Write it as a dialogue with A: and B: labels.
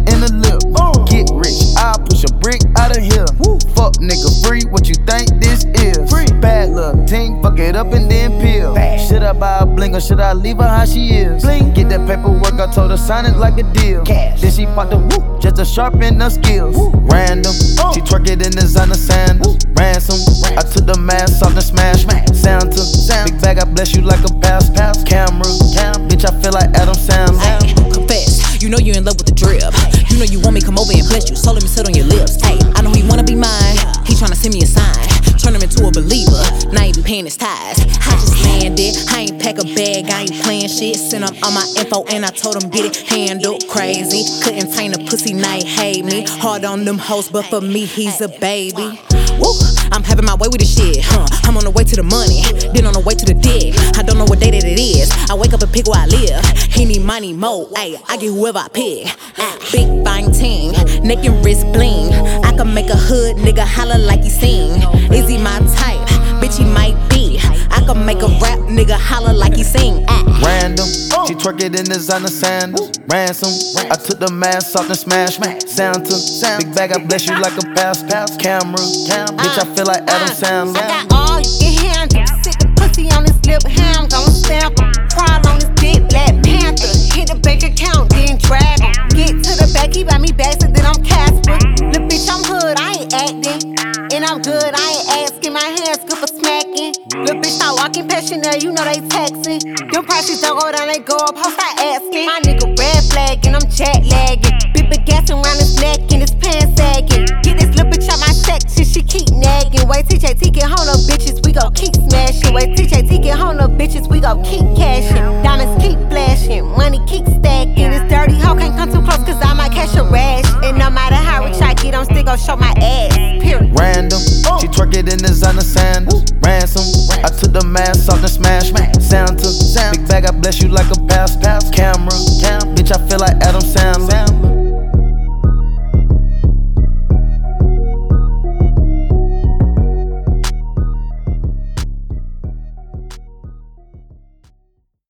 A: in the lip. Get rich, I'll push a brick out of here. Fuck nigga free, what you think this is? Bad luck, ting, fuck it up and then peel. Should I buy a bling or should I leave her how she is? Get that paperwork, I told her sign it like a deal. Then she popped the whoop, just to sharpen her skills. Random, she twerk it in designer sandals. Ransom, I took the mask off and smash. Santa, big bag, I bless you like a pass. Camera, bitch, I feel like Adam Sandler.
B: Ay, confess, you know you're in love with the drip. You know you want me come over and bless you, so let me sit on your lips. Ay, I know he wanna be mine, he tryna send me a sign. Turn him into a believer, now he be paying his tithes. I just landed, I ain't pack a bag, I ain't playing shit. Sent him all my info and I told him get it handled. Crazy, couldn't taint a pussy, now he hate me. Hard on them hoes, but for me he's a baby. Woo, I'm having my way with this shit, I'm on the way to the money, then on the way to the dick. I don't know what day that it is, I wake up and pick where I live. He need money more, ayy, I get whoever I pick. Big fine ting, neck and wrist bling. I can make a hood nigga holler like he sing. Is he my type? Bitch, he might be. I can make a rap nigga holler like he sing.
A: Random, she twerk it in designer sandals. Ransom, I took the mask off and smash. Santa, big bag, I bless you like a pass. Camera, bitch, I feel like Adam Sandler.
C: I got all you can handle. Sick the pussy on his lip, ham gon' stamp him. Crawl on his dick, Black Panther. Hit the bank account, then drag him. Get to the back, he buy me bags, and then I'm Casper. Look, bitch, I'm hood, I ain't acting. And I'm good, I ain't asking. My hands good for smacking. Look, bitch, not walking past Chanel, you know they taxing. Them prices don't go down, they go up, hoes start asking. My nigga red flag, and I'm jet lagging. Big big gassing around his neck, and his pants sagging. Get this little bitch out my section, she keep nagging. Wait, TJT get home, up bitches, we gon' keep smashing. Wait, TJT get home, up bitches, we gon' keep cashing. Diamonds keep flashing, money keep stacking. This dirty hoe can't come too close, cause I might catch a rash. And no matter how rich I get, I'm still gon' show my ass. Period.
A: Random, she twerk it in designer sandals. Ransom, I took the mask off and smash. Santa, big bag, I bless you like a pass. Camera, bitch, I feel like Adam Sandler.